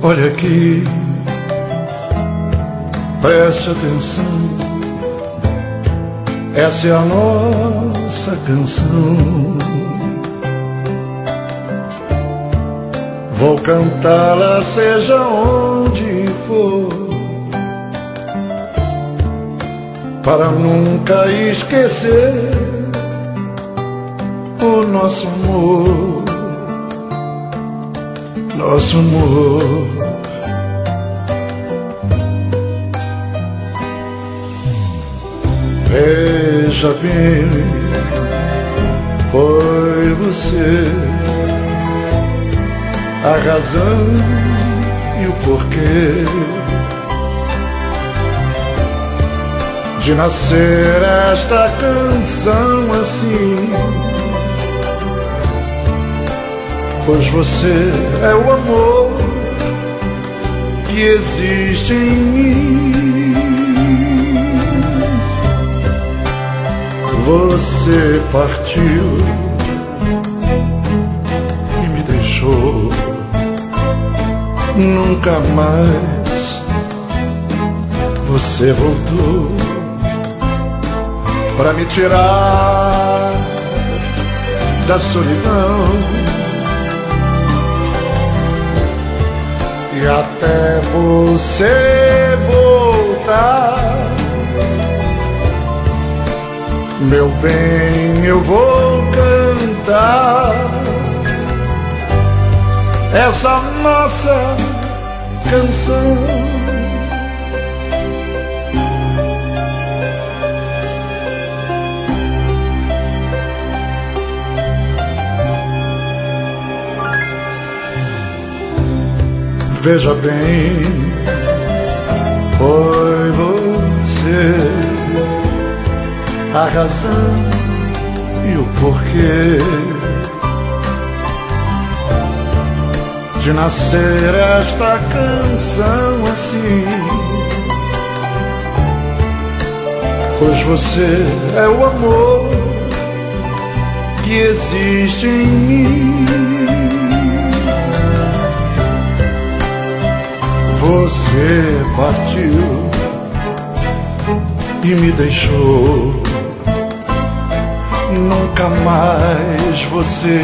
Olha aqui, preste atenção, essa é a nossa canção. Vou cantá-la seja onde for, para nunca esquecer o nosso amor, nosso amor. Veja bem, foi você a razão e o porquê de nascer esta canção assim. Pois você é o amor que existe em mim. Você partiu e me deixou, nunca mais você voltou pra me tirar da solidão. E até você voltar, meu bem, eu vou cantar essa nossa canção. Veja bem, foi você a razão e o porquê de nascer esta canção assim. Pois você é o amor que existe em mim. Você partiu e me deixou, nunca mais você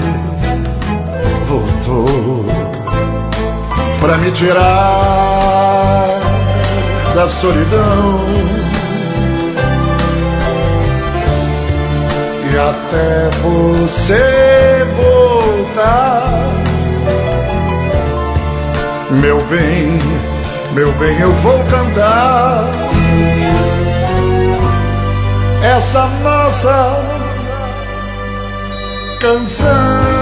voltou pra me tirar da solidão. E até você voltar, meu bem, eu vou cantar essa nossa canção.